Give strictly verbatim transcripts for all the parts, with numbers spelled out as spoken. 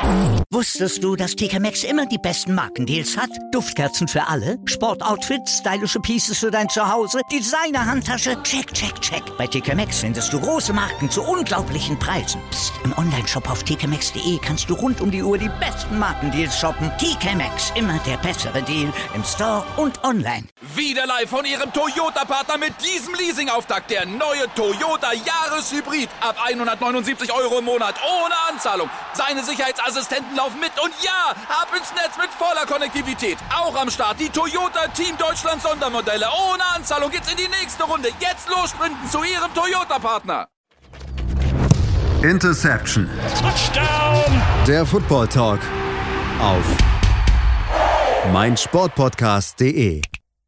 Wusstest du, dass T K Maxx immer die besten Markendeals hat? Duftkerzen für alle, Sportoutfits, stylische Pieces für dein Zuhause, Designer-Handtasche, check, check, check. Bei T K Maxx findest du große Marken zu unglaublichen Preisen. Psst. Im Onlineshop auf t k maxx punkt d e kannst du rund um die Uhr die besten Markendeals shoppen. T K Maxx, immer der bessere Deal im Store und online. Wieder live von Ihrem Toyota-Partner mit diesem Leasing-Auftakt. Der neue Toyota Jahreshybrid. Ab hundertneunundsiebzig Euro im Monat. Ohne Anzahlung. Seine Sicherheitsassistenten laufen mit. Und ja, ab ins Netz mit voller Konnektivität. Auch am Start die Toyota Team Deutschland Sondermodelle. Ohne Anzahlung geht's in die nächste Runde. Jetzt los sprinten zu Ihrem Toyota-Partner. Interception. Touchdown. Der Football Talk auf meinsportpodcast punkt de.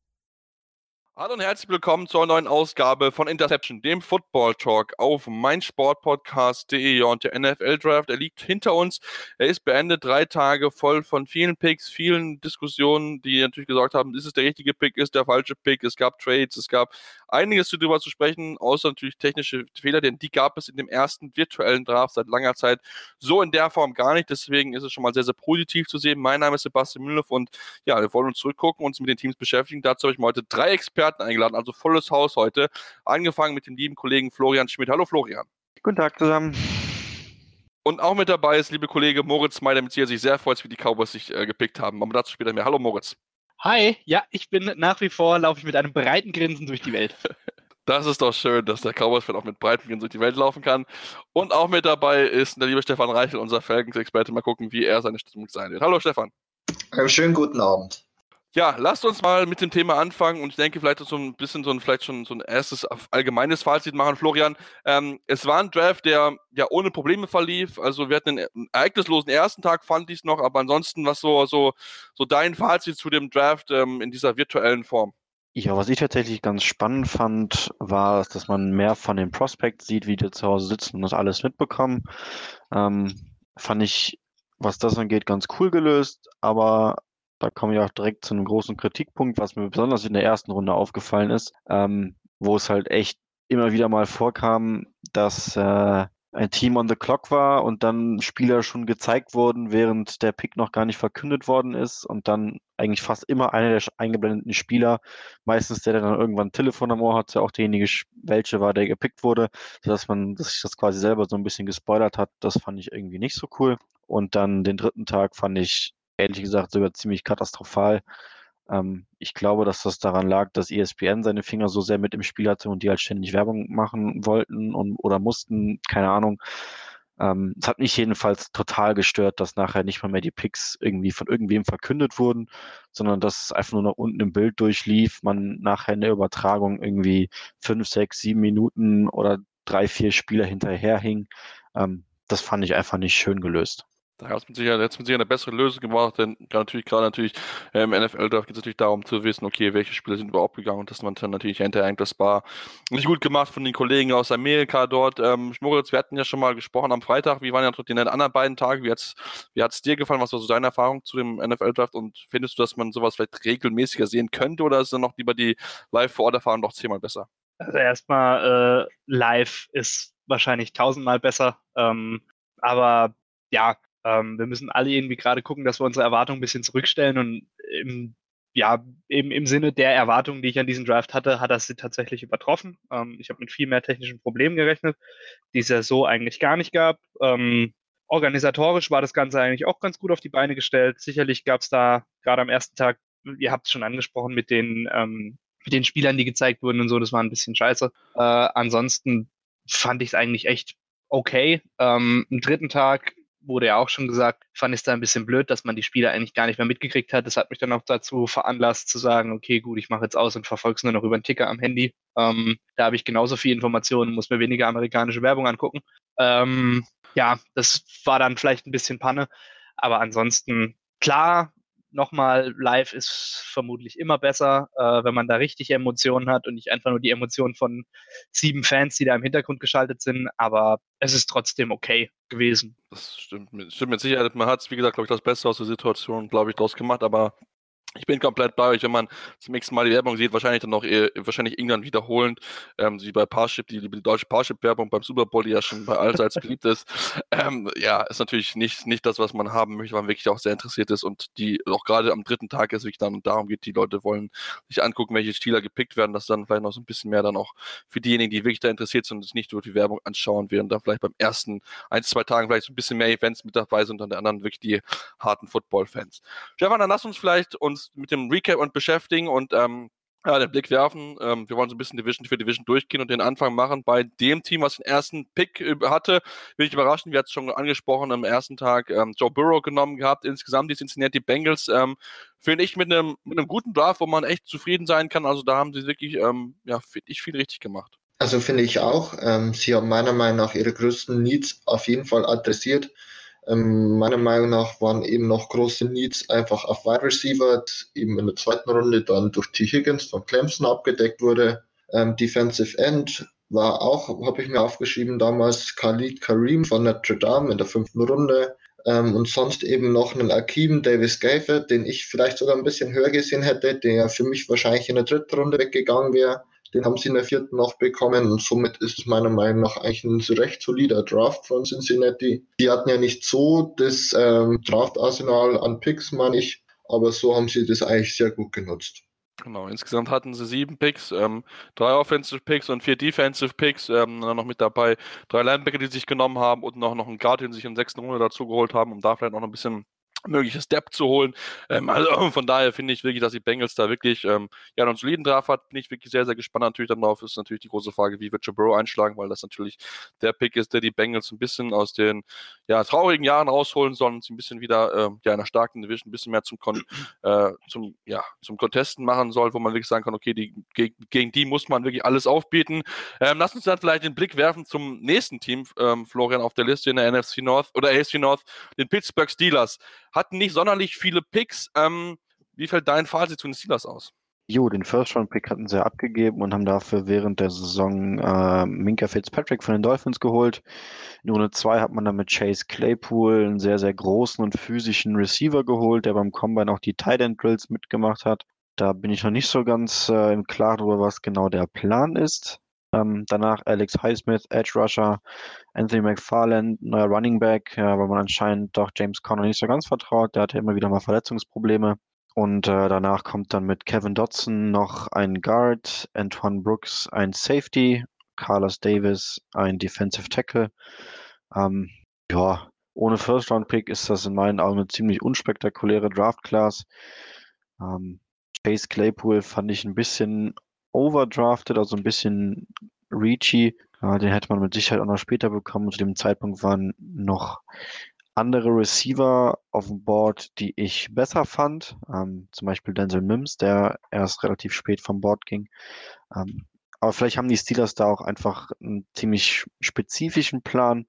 Hallo und herzlich willkommen zur neuen Ausgabe von Interception, dem Football Talk auf meinsportpodcast punkt de. Ja, und der N F L-Draft, der liegt hinter uns. Er ist beendet, drei Tage voll von vielen Picks, vielen Diskussionen, die natürlich gesagt haben, ist es der richtige Pick, ist der falsche Pick. Es gab Trades, es gab einiges darüber zu sprechen, außer natürlich technische Fehler, denn die gab es in dem ersten virtuellen Draft seit langer Zeit so in der Form gar nicht. Deswegen ist es schon mal sehr, sehr positiv zu sehen. Mein Name ist Sebastian Mühlenhoff und ja, wir wollen uns zurückgucken, uns mit den Teams beschäftigen. Dazu habe ich mir heute drei Experten eingeladen, also volles Haus heute. Angefangen mit dem lieben Kollegen Florian Schmidt. Hallo Florian. Guten Tag zusammen. Und auch mit dabei ist liebe Kollege Moritz May, damit sie sich sehr freut, wie die Cowboys sich äh, gepickt haben. Aber dazu später mehr. Hallo Moritz. Hi, ja, ich bin nach wie vor, laufe ich mit einem breiten Grinsen durch die Welt. Das ist doch schön, dass der Cowboys-Fan auch mit breiten Grinsen durch die Welt laufen kann. Und auch mit dabei ist der liebe Stefan Reichel, unser Falcons-Experte. Mal gucken, wie er seine Stimmung sein wird. Hallo Stefan. Schönen guten Abend. Ja, lasst uns mal mit dem Thema anfangen und ich denke vielleicht so ein bisschen so ein, vielleicht schon so ein erstes allgemeines Fazit machen. Florian, ähm, es war ein Draft, der ja ohne Probleme verlief, also wir hatten einen ereignislosen ersten Tag, fand ich es noch, aber ansonsten, was so, so, so dein Fazit zu dem Draft ähm, in dieser virtuellen Form? Ja, was ich tatsächlich ganz spannend fand, war, dass man mehr von den Prospects sieht, wie die zu Hause sitzen und das alles mitbekommen. Ähm, fand ich, was das angeht, ganz cool gelöst, aber da komme ich auch direkt zu einem großen Kritikpunkt, was mir besonders in der ersten Runde aufgefallen ist, ähm, wo es halt echt immer wieder mal vorkam, dass äh, ein Team on the clock war und dann Spieler schon gezeigt wurden, während der Pick noch gar nicht verkündet worden ist und dann eigentlich fast immer einer der eingeblendeten Spieler, meistens der, der dann irgendwann ein Telefon am Ohr hat, der auch derjenige, welche war, der gepickt wurde, sodass man dass sich das quasi selber so ein bisschen gespoilert hat. Das fand ich irgendwie nicht so cool. Und dann den dritten Tag fand ich ehrlich gesagt sogar ziemlich katastrophal. Ähm, ich glaube, dass das daran lag, dass E S P N seine Finger so sehr mit im Spiel hatte und die halt ständig Werbung machen wollten und oder mussten, keine Ahnung. Ähm, es hat mich jedenfalls total gestört, dass nachher nicht mal mehr die Picks irgendwie von irgendwem verkündet wurden, sondern dass es einfach nur nach unten im Bild durchlief, man nachher in der Übertragung irgendwie fünf, sechs, sieben Minuten oder drei, vier Spieler hinterherhing. Ähm, das fand ich einfach nicht schön gelöst. Da hat es mit Sicherheit, mit Sicherheit eine bessere Lösung gemacht, denn natürlich gerade natürlich äh, im N F L-Draft geht es natürlich darum zu wissen, okay, welche Spieler sind überhaupt gegangen und dass man dann natürlich hinterher das war nicht gut gemacht von den Kollegen aus Amerika dort. Ähm, Moritz, wir hatten ja schon mal gesprochen am Freitag, wie waren ja die anderen beiden Tage, wie hat's, wie hat's dir gefallen, was war so deine Erfahrung zu dem N F L-Draft und findest du, dass man sowas vielleicht regelmäßiger sehen könnte oder ist dann noch lieber die Live-Vor-Ort-Erfahrung noch zehnmal besser? Also erstmal äh, live ist wahrscheinlich tausendmal besser, ähm, aber ja, Ähm, wir müssen alle irgendwie gerade gucken, dass wir unsere Erwartungen ein bisschen zurückstellen und im, ja, eben im Sinne der Erwartungen, die ich an diesen Draft hatte, hat er sie tatsächlich übertroffen. Ähm, ich habe mit viel mehr technischen Problemen gerechnet, die es ja so eigentlich gar nicht gab. Ähm, organisatorisch war das Ganze eigentlich auch ganz gut auf die Beine gestellt. Sicherlich gab es da gerade am ersten Tag, ihr habt es schon angesprochen, mit den, ähm, mit den Spielern, die gezeigt wurden und so, das war ein bisschen scheiße. Äh, ansonsten fand ich es eigentlich echt okay. Ähm, am dritten Tag wurde ja auch schon gesagt, fand ich es da ein bisschen blöd, dass man die Spieler eigentlich gar nicht mehr mitgekriegt hat. Das hat mich dann auch dazu veranlasst zu sagen, okay, gut, ich mache jetzt aus und verfolge es nur noch über den Ticker am Handy. Ähm, da habe ich genauso viel Informationen, muss mir weniger amerikanische Werbung angucken. Ähm, ja, das war dann vielleicht ein bisschen Panne, aber ansonsten, klar, nochmal, live ist vermutlich immer besser, äh, wenn man da richtig Emotionen hat und nicht einfach nur die Emotionen von sieben Fans, die da im Hintergrund geschaltet sind, aber es ist trotzdem okay gewesen. Das stimmt, stimmt mit Sicherheit. Man hat es, wie gesagt, glaube ich, das Beste aus der Situation, glaube ich, draus gemacht, aber Ich bin komplett bei euch, wenn man zum nächsten Mal die Werbung sieht, wahrscheinlich dann noch eher, wahrscheinlich irgendwann wiederholend, ähm, wie bei Parship, die, die deutsche Parship-Werbung beim Super Bowl, die ja schon bei allseits beliebt ist. Ähm, ja, ist natürlich nicht, nicht das, was man haben möchte, weil man wirklich auch sehr interessiert ist und die auch gerade am dritten Tag ist wirklich dann darum geht, die Leute wollen sich angucken, welche Spieler gepickt werden, dass dann vielleicht noch so ein bisschen mehr dann auch für diejenigen, die wirklich da interessiert sind und sich nicht nur die Werbung anschauen, während dann vielleicht beim ersten ein, zwei Tagen vielleicht so ein bisschen mehr Events mit dabei sind und dann der anderen wirklich die harten Football-Fans. Stefan, dann lass uns vielleicht uns mit dem Recap und beschäftigen und ähm, ja, den Blick werfen. Ähm, wir wollen so ein bisschen Division für Division durchgehen und den Anfang machen bei dem Team, was den ersten Pick äh, hatte. Will ich überraschen, wir hatten es schon angesprochen, am ersten Tag ähm, Joe Burrow genommen gehabt. Insgesamt die Cincinnati Bengals, ähm, finde ich, mit einem mit einem guten Draft, wo man echt zufrieden sein kann. Also da haben sie wirklich, ähm, ja, finde ich, viel richtig gemacht. Also finde ich auch. Ähm, sie haben meiner Meinung nach ihre größten Needs auf jeden Fall adressiert. Ähm, meiner Meinung nach waren eben noch große Needs einfach auf Wide Receiver, eben in der zweiten Runde dann durch T. Higgins von Clemson abgedeckt wurde. Ähm, Defensive End war auch, habe ich mir aufgeschrieben, damals Khalid Kareem von Notre Dame in der fünften Runde. Ähm, und sonst eben noch einen Akeem Davis Gaither, den ich vielleicht sogar ein bisschen höher gesehen hätte, der für mich wahrscheinlich in der dritten Runde weggegangen wäre. Den haben sie in der vierten noch bekommen und somit ist es meiner Meinung nach eigentlich ein recht solider Draft von Cincinnati. Die hatten ja nicht so das ähm, Draft-Arsenal an Picks, meine ich, aber so haben sie das eigentlich sehr gut genutzt. Genau, insgesamt hatten sie sieben Picks, ähm, drei Offensive Picks und vier Defensive Picks, ähm, dann noch mit dabei drei Linebacker, die sich genommen haben und noch, noch einen Guard, den sie sich in der sechsten Runde dazu geholt haben, um da vielleicht noch ein bisschen mögliches Depth zu holen. Ähm, also von daher finde ich wirklich, dass die Bengals da wirklich ähm, ja, noch einen soliden Draft hat. Bin ich wirklich sehr, sehr gespannt natürlich dann drauf. Ist natürlich die große Frage, wie wird Joe Burrow einschlagen, weil das natürlich der Pick ist, der die Bengals ein bisschen aus den ja, traurigen Jahren rausholen soll und sie ein bisschen wieder äh, ja, in einer starken Division ein bisschen mehr zum, Kon äh, zum, ja, zum Contesten machen soll, wo man wirklich sagen kann, okay, die, gegen, gegen die muss man wirklich alles aufbieten. Ähm, lass uns dann vielleicht den Blick werfen zum nächsten Team, ähm, Florian, auf der Liste in der N F C North oder A F C North, den Pittsburgh Steelers. Hatten nicht sonderlich viele Picks. Ähm, wie fällt dein Fazit zu den Steelers aus? Jo, den First-Round-Pick hatten sie abgegeben und haben dafür während der Saison äh, Minka Fitzpatrick von den Dolphins geholt. In Runde zwei hat man dann mit Chase Claypool einen sehr, sehr großen und physischen Receiver geholt, der beim Combine auch die Tight End Drills mitgemacht hat. Da bin ich noch nicht so ganz äh, im Klaren darüber, was genau der Plan ist. Ähm, danach Alex Highsmith, Edge Rusher, Anthony McFarland, neuer Running Back, ja, weil man anscheinend doch James Conner nicht so ganz vertraut. Der hatte immer wieder mal Verletzungsprobleme. Und äh, danach kommt dann mit Kevin Dotson noch ein Guard, Antoine Brooks ein Safety, Carlos Davis ein Defensive Tackle. Ähm, ja, ohne First-Round-Pick ist das in meinen Augen eine ziemlich unspektakuläre Draft-Class. Ähm, Chase Claypool fand ich ein bisschen overdrafted, also ein bisschen reachy. Ja, den hätte man mit Sicherheit auch noch später bekommen. Zu dem Zeitpunkt waren noch andere Receiver auf dem Board, die ich besser fand. Ähm, zum Beispiel Denzel Mims, der erst relativ spät vom Board ging. Ähm, aber vielleicht haben die Steelers da auch einfach einen ziemlich spezifischen Plan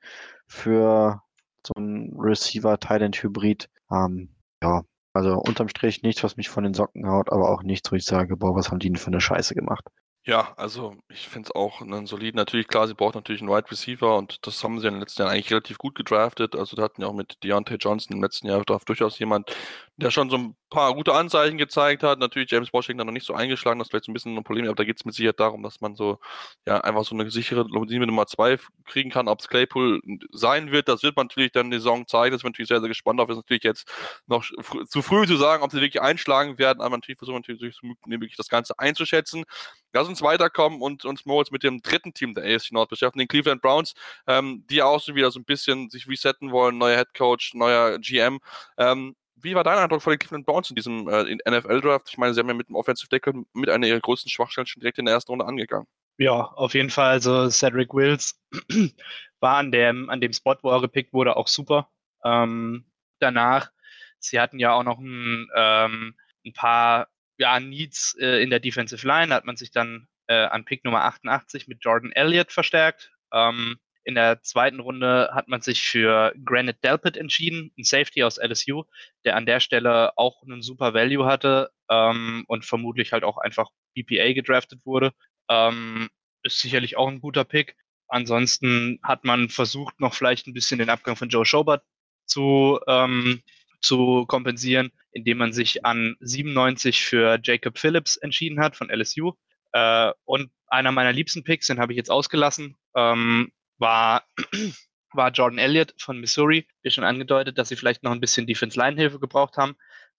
für so einen Receiver-Tight-End-Hybrid. Ähm, ja, also unterm Strich nichts, was mich von den Socken haut, aber auch nichts, wo ich sage, boah, was haben die denn für eine Scheiße gemacht. Ja, also ich finde es auch einen soliden. Natürlich, klar, sie braucht natürlich einen Wide Receiver und das haben sie in den letzten Jahren eigentlich relativ gut gedraftet. Also da hatten ja auch mit Deontay Johnson im letzten Jahr drauf durchaus jemand, der schon so ein paar gute Anzeichen gezeigt hat. Natürlich James Washington noch nicht so eingeschlagen, das ist vielleicht so ein bisschen ein Problem, aber da geht es mit Sicherheit darum, dass man so ja einfach so eine sichere Limousine Nummer zwei kriegen kann. Ob es Claypool sein wird, das wird man natürlich dann die Saison zeigen. Das bin natürlich sehr, sehr gespannt darauf. Das ist natürlich jetzt noch fr- zu früh zu sagen, ob sie wirklich einschlagen werden, aber natürlich versuchen natürlich so wirklich das Ganze einzuschätzen. Lass uns weiterkommen und uns Moritz mit dem dritten Team der A F C North beschäftigen, den Cleveland Browns, ähm, die auch so wieder so ein bisschen sich resetten wollen, neuer Headcoach, neuer G M. Ähm, wie war dein Eindruck von den Cleveland Browns in diesem äh, in N F L-Draft? Ich meine, sie haben ja mit dem Offensive Tackle mit einer ihrer größten Schwachstellen schon direkt in der ersten Runde angegangen. Ja, auf jeden Fall. Also Cedric Wills war an dem, an dem Spot, wo er gepickt wurde, auch super. Ähm, danach, sie hatten ja auch noch ein, ähm, ein paar ja, Needs äh, in der Defensive Line. Da hat man sich dann äh, an Pick Nummer achtundachtzig mit Jordan Elliott verstärkt. Ähm, in der zweiten Runde hat man sich für Granite Delpit entschieden, ein Safety aus L S U, der an der Stelle auch einen super Value hatte ähm, und vermutlich halt auch einfach B P A gedraftet wurde. Ähm, ist sicherlich auch ein guter Pick. Ansonsten hat man versucht, noch vielleicht ein bisschen den Abgang von Joe Schobert zu, ähm, zu kompensieren, indem man sich an siebenundneunzig für Jacob Phillips entschieden hat von L S U. Äh, und einer meiner liebsten Picks, den habe ich jetzt ausgelassen, ähm, war, war Jordan Elliott von Missouri. Wie schon angedeutet, dass sie vielleicht noch ein bisschen Defense-Line-Hilfe gebraucht haben.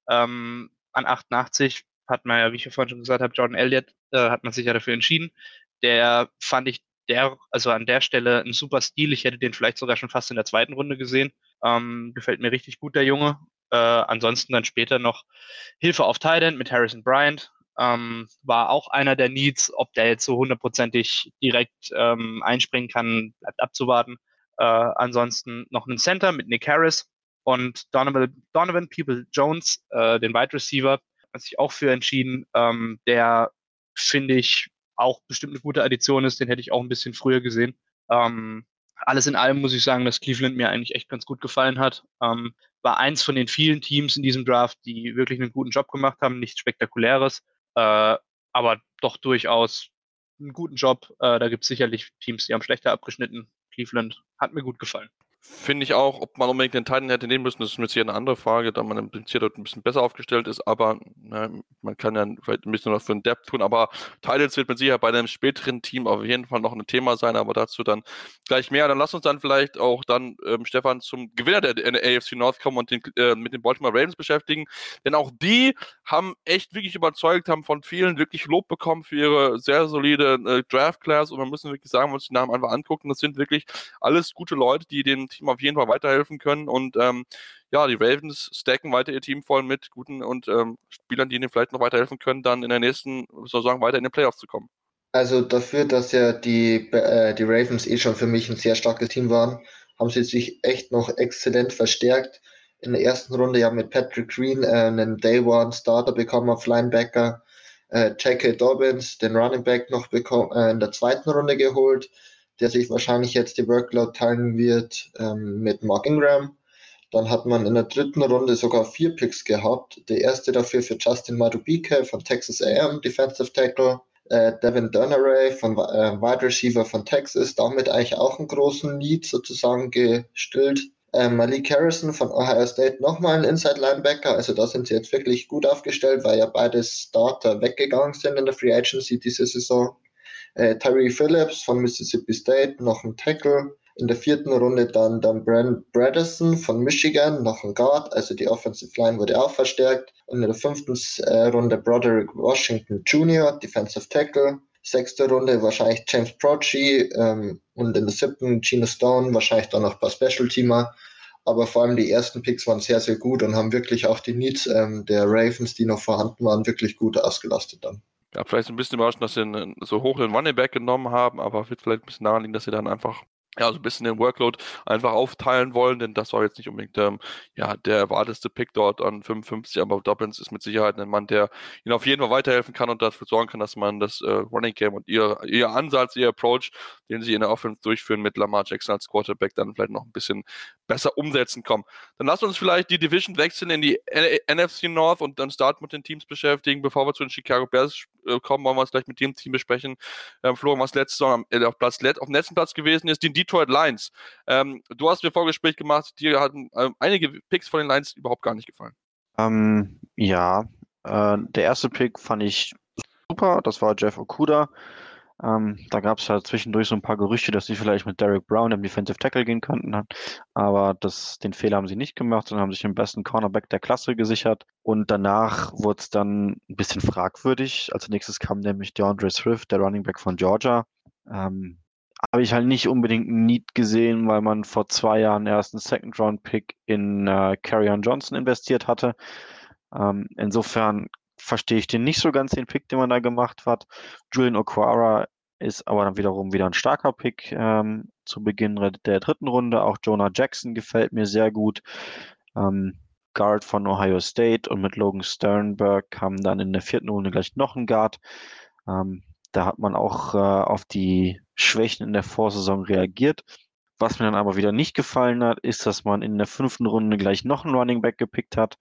Ähm, an achtundachtzig hat man ja, wie ich ja vorhin schon gesagt habe, Jordan Elliott, äh, hat man sich ja dafür entschieden. Der fand ich, der, also an der Stelle ein super Stil. Ich hätte den vielleicht sogar schon fast in der zweiten Runde gesehen. Ähm, gefällt mir richtig gut, der Junge. Äh, ansonsten dann später noch Hilfe auf Tight End mit Harrison Bryant. Ähm, war auch einer der Needs. Ob der jetzt so hundertprozentig direkt ähm, einspringen kann, bleibt abzuwarten. Äh, ansonsten noch einen Center mit Nick Harris und Donovan, Donovan People-Jones, äh, den Wide Receiver, hat sich auch für entschieden. Ähm, der, finde ich, auch bestimmt eine gute Addition ist. Den hätte ich auch ein bisschen früher gesehen. Ähm, alles in allem muss ich sagen, dass Cleveland mir eigentlich echt ganz gut gefallen hat. Ähm, war eins von den vielen Teams in diesem Draft, die wirklich einen guten Job gemacht haben. Nichts Spektakuläres, äh, aber doch durchaus einen guten Job. Äh, da gibt es sicherlich Teams, die haben schlechter abgeschnitten. Cleveland hat mir gut gefallen. Finde ich auch, ob man unbedingt den Titan hätte nehmen müssen, das ist mit sicher eine andere Frage, da man im Prinzip dort ein bisschen besser aufgestellt ist, aber ne, man kann ja vielleicht ein bisschen was für den Depth tun, aber Titans wird mit Sicherheit bei einem späteren Team auf jeden Fall noch ein Thema sein, aber dazu dann gleich mehr. Dann lass uns dann vielleicht auch dann, ähm, Stefan, zum Gewinner der, der A F C North kommen und den, äh, mit den Baltimore Ravens beschäftigen, denn auch die haben echt wirklich überzeugt, haben von vielen wirklich Lob bekommen für ihre sehr solide äh, Draft-Class und man muss wirklich sagen, wenn wir uns die Namen einfach angucken, das sind wirklich alles gute Leute, die den Team auf jeden Fall weiterhelfen können und ähm, ja, die Ravens stacken weiter ihr Team voll mit guten und ähm, Spielern, die ihnen vielleicht noch weiterhelfen können, dann in der nächsten Saison weiter in den Playoffs zu kommen. Also dafür, dass ja die, äh, die Ravens eh schon für mich ein sehr starkes Team waren, haben sie sich echt noch exzellent verstärkt. In der ersten Runde ja mit Patrick Green äh, einen Day-One-Starter bekommen auf Linebacker, äh, J K. Dobbins, den Running Back noch bekommen, äh, in der zweiten Runde geholt, der sich wahrscheinlich jetzt die Workload teilen wird ähm, mit Mark Ingram. Dann hat man in der dritten Runde sogar vier Picks gehabt. Der erste dafür für Justin Madubuike von Texas A and M, Defensive Tackle. Äh, Devin Dunneray von äh, Wide Receiver von Texas, damit eigentlich auch einen großen Need sozusagen gestillt. Äh, Malik Harrison von Ohio State nochmal ein Inside Linebacker. Also da sind sie jetzt wirklich gut aufgestellt, weil ja beide Starter weggegangen sind in der Free Agency diese Saison. Äh, Tyree Phillips von Mississippi State, noch ein Tackle. In der vierten Runde dann, dann Brent Bredesen von Michigan, noch ein Guard, also die Offensive Line wurde auch verstärkt. Und in der fünften äh, Runde Broderick Washington Junior, Defensive Tackle. Sechste Runde wahrscheinlich James Proche ähm, und in der siebten Geno Stone, wahrscheinlich dann noch ein paar Special-Teamer. Aber vor allem die ersten Picks waren sehr, sehr gut und haben wirklich auch die Needs ähm, der Ravens, die noch vorhanden waren, wirklich gut ausgelastet dann. Ja, vielleicht ein bisschen überraschend, dass sie einen, so hoch den Running Back genommen haben, aber wird vielleicht ein bisschen daran liegen, dass sie dann einfach ja, so ein bisschen den Workload einfach aufteilen wollen, denn das war jetzt nicht unbedingt ähm, ja, der erwartetste Pick dort an fünfundfünfzig, aber Dobbins ist mit Sicherheit ein Mann, der ihnen auf jeden Fall weiterhelfen kann und dafür sorgen kann, dass man das äh, Running Game und ihr, ihr Ansatz, ihr Approach, den sie in der Offense durchführen mit Lamar Jackson als Quarterback, dann vielleicht noch ein bisschen besser umsetzen kommen. Dann lasst uns vielleicht die Division wechseln in die N F C North und dann starten mit den Teams beschäftigen. Bevor wir zu den Chicago Bears äh, kommen, wollen wir uns gleich mit dem Team besprechen. Ähm, Florian, was letzte Saison äh, auf, Platz, auf dem letzten Platz gewesen ist, die Detroit Lions. Ähm, du hast mir Vorgespräch gemacht, dir hatten äh, einige Picks von den Lions überhaupt gar nicht gefallen. Ähm, ja, äh, der erste Pick fand ich super, das war Jeff Okudah. Ähm, da gab es halt zwischendurch so ein paar Gerüchte, dass sie vielleicht mit Derek Brown, dem Defensive Tackle, gehen könnten. Aber das, den Fehler haben sie nicht gemacht, sondern haben sich den besten Cornerback der Klasse gesichert. Und danach wurde es dann ein bisschen fragwürdig. Als nächstes kam nämlich DeAndre Swift, der Running Back von Georgia. Ähm, habe ich halt nicht unbedingt ein Need gesehen, weil man vor zwei Jahren erst einen Second-Round-Pick in äh, Kerryon Johnson investiert hatte. Ähm, insofern verstehe ich den nicht so ganz, den Pick, den man da gemacht hat. Julian Okwara ist aber dann wiederum wieder ein starker Pick ähm, zu Beginn der dritten Runde. Auch Jonah Jackson gefällt mir sehr gut. Ähm, Guard von Ohio State und mit Logan Sternberg kam dann in der vierten Runde gleich noch ein Guard. Ähm, da hat man auch äh, auf die Schwächen in der Vorsaison reagiert. Was mir dann aber wieder nicht gefallen hat, ist, dass man in der fünften Runde gleich noch einen Running Back gepickt hat.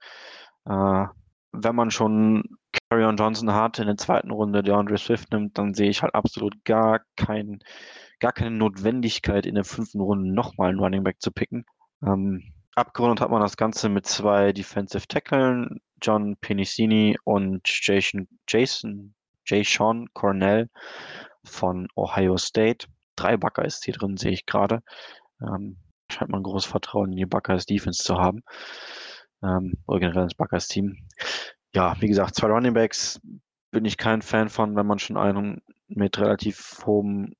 Äh, wenn man schon Kerryon Johnson hat, in der zweiten Runde DeAndre Swift nimmt, dann sehe ich halt absolut gar, kein, gar keine Notwendigkeit, in der fünften Runde nochmal einen Running Back zu picken. Ähm, Abgerundet hat man das Ganze mit zwei Defensive Tackeln, John Penicini und Jason, Jason, Jason Cornell von Ohio State. Drei Buckeyes hier drin, sehe ich gerade. Ähm, scheint man großes Vertrauen in die Buckeyes Defense zu haben. Ähm, oder generell ins Buckeyes Team. Ja, wie gesagt, zwei Running Backs bin ich kein Fan von, wenn man schon einen mit relativ hohem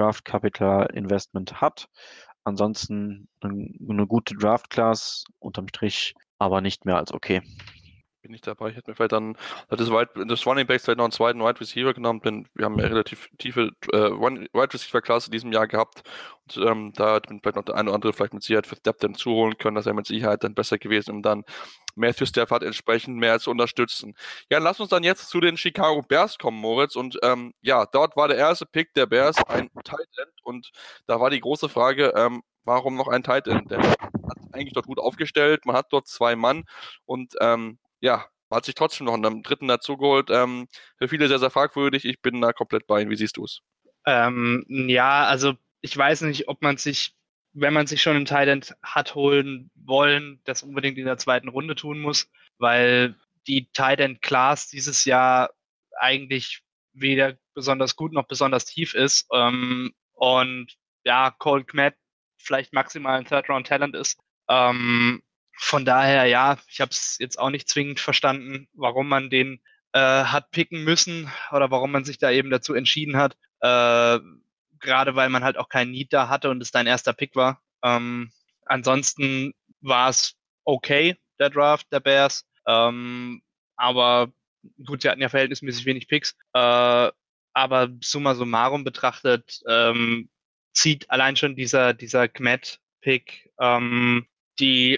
Draft-Capital-Investment hat. Ansonsten eine, eine gute Draft-Class, unterm Strich, aber nicht mehr als okay. Bin ich dabei. Ich hätte mir vielleicht dann das, Wide, das Running Backs vielleicht noch einen zweiten Wide Receiver genommen, denn wir haben ja relativ tiefe äh, Wide Receiver Klasse in diesem Jahr gehabt. Und ähm, da hätte man vielleicht noch der eine oder andere vielleicht mit Sicherheit für Depth dann zuholen können. Das wäre mit Sicherheit dann besser gewesen, um dann Matthew Stafford entsprechend mehr zu unterstützen. Ja, lass uns dann jetzt zu den Chicago Bears kommen, Moritz. Und ähm, ja, dort war der erste Pick der Bears ein Tight End. Und da war die große Frage, ähm, warum noch ein Tight End? Denn man hat eigentlich dort gut aufgestellt, man hat dort zwei Mann und ähm, ja, hat sich trotzdem noch einen dritten dazu geholt. Ähm, für viele sehr, sehr fragwürdig. Ich bin da komplett bei Ihnen. Wie siehst du es? Ähm, ja, also ich weiß nicht, ob man sich, wenn man sich schon einen Tight End hat holen wollen, das unbedingt in der zweiten Runde tun muss, weil die Tight End Class dieses Jahr eigentlich weder besonders gut noch besonders tief ist. Ähm, und ja, Cole Kmet vielleicht maximal ein Third-Round-Talent ist. Ähm, Von daher, ja, ich habe es jetzt auch nicht zwingend verstanden, warum man den äh, hat picken müssen oder warum man sich da eben dazu entschieden hat. Äh, gerade weil man halt auch keinen Need da hatte und es dein erster Pick war. Ähm, ansonsten war es okay, der Draft der Bears. Ähm, aber gut, sie hatten ja verhältnismäßig wenig Picks. Äh, aber summa summarum betrachtet ähm, zieht allein schon dieser, dieser Kmet-Pick ähm, die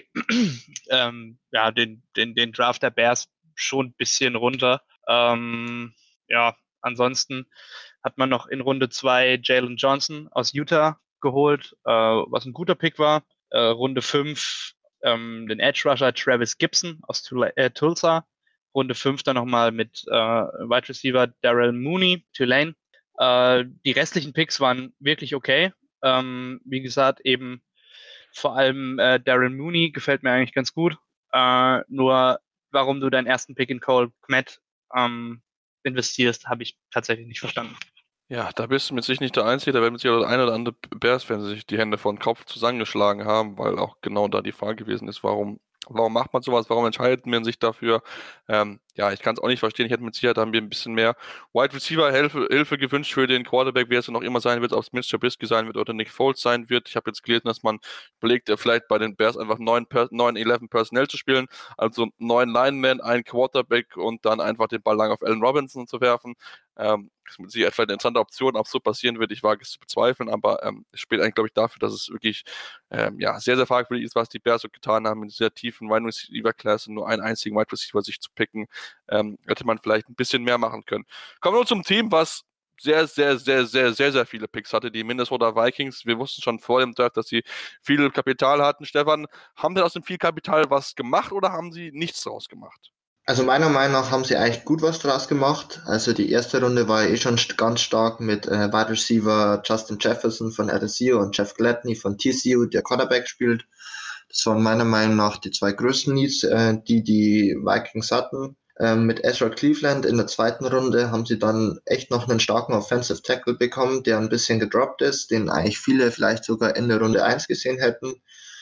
ähm, ja, den, den, den Draft der Bears schon ein bisschen runter. Ähm, ja, ansonsten hat man noch in Runde zwei Jalen Johnson aus Utah geholt, äh, was ein guter Pick war. Äh, Runde fünf ähm, den Edge Rusher Travis Gibson aus Tula- äh, Tulsa. Runde fünf dann nochmal mit äh, Wide Receiver Darrell Mooney, Tulane. Äh, die restlichen Picks waren wirklich okay. Ähm, wie gesagt, eben vor allem äh, Darren Mooney gefällt mir eigentlich ganz gut. Äh, nur warum du deinen ersten Pick in Cole Kmet ähm, investierst, habe ich tatsächlich nicht verstanden. Ja, da bist du mit sich nicht der Einzige, da werden mit sich auch der eine oder andere Bears-Fan sich die Hände vor den Kopf zusammengeschlagen haben, weil auch genau da die Frage gewesen ist, warum Warum macht man sowas? Warum entscheidet man sich dafür? Ähm, ja, ich kann es auch nicht verstehen. Ich hätte mit Sicherheit, da haben wir ein bisschen mehr Wide Receiver Hilfe, Hilfe gewünscht für den Quarterback, wer es noch immer sein wird, ob es Mitch Trubisky sein wird oder Nick Foles sein wird. Ich habe jetzt gelesen, dass man überlegt, vielleicht bei den Bears einfach neun, neun elf Personell zu spielen, also neun Linemen, ein Quarterback und dann einfach den Ball lang auf Allen Robinson zu werfen. Ähm, das ist mit Sicherheit vielleicht eine interessante Option, ob es so passieren wird. Ich wage es zu bezweifeln, aber ähm, es spielt eigentlich, glaube ich, dafür, dass es wirklich ähm, ja, sehr, sehr fragwürdig ist, was die Bears so getan haben, in dieser tiefen Wide Receiver-Klasse nur einen einzigen Wide Receiver sich zu picken. Ähm, hätte man vielleicht ein bisschen mehr machen können. Kommen wir nun zum Team, was sehr, sehr, sehr, sehr, sehr, sehr viele Picks hatte, die Minnesota Vikings. Wir wussten schon vor dem Draft, dass sie viel Kapital hatten. Stefan, haben denn aus dem viel Kapital was gemacht oder haben sie nichts draus gemacht? Also meiner Meinung nach haben sie eigentlich gut was draus gemacht. Also die erste Runde war ja eh schon ganz stark mit äh, Wide Receiver Justin Jefferson von L S U und Jeff Gladney von T C U, der Quarterback spielt. Das waren meiner Meinung nach die zwei größten Needs, äh, die die Vikings hatten. Ähm, mit Ezra Cleveland in der zweiten Runde haben sie dann echt noch einen starken Offensive Tackle bekommen, der ein bisschen gedroppt ist, den eigentlich viele vielleicht sogar Ende Runde eins gesehen hätten.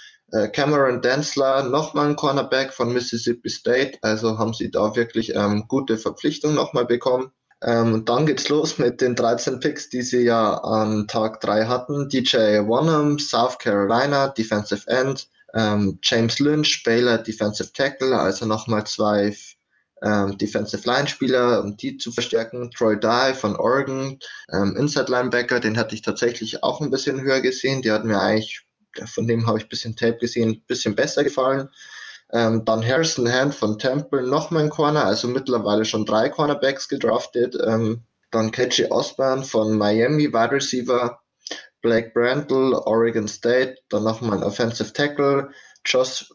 Cameron Dantzler, nochmal ein Cornerback von Mississippi State, also haben sie da wirklich ähm, gute Verpflichtungen nochmal bekommen. Ähm, und dann geht's los mit den dreizehn Picks, die sie ja an Tag drei hatten. D J Wonnum, South Carolina, Defensive End, ähm, James Lynch, Baylor, Defensive Tackle, also nochmal zwei ähm, Defensive Line Spieler, um die zu verstärken. Troy Dye von Oregon, ähm, Inside Linebacker, den hatte ich tatsächlich auch ein bisschen höher gesehen, der hat mir eigentlich von dem habe ich ein bisschen Tape gesehen, ein bisschen besser gefallen. Ähm, dann Harrison Hand von Temple, nochmal ein Corner, also mittlerweile schon drei Cornerbacks gedraftet. Ähm, dann K J Osborne von Miami, Wide Receiver. Blake Brandel, Oregon State. Dann nochmal ein Offensive Tackle. Josh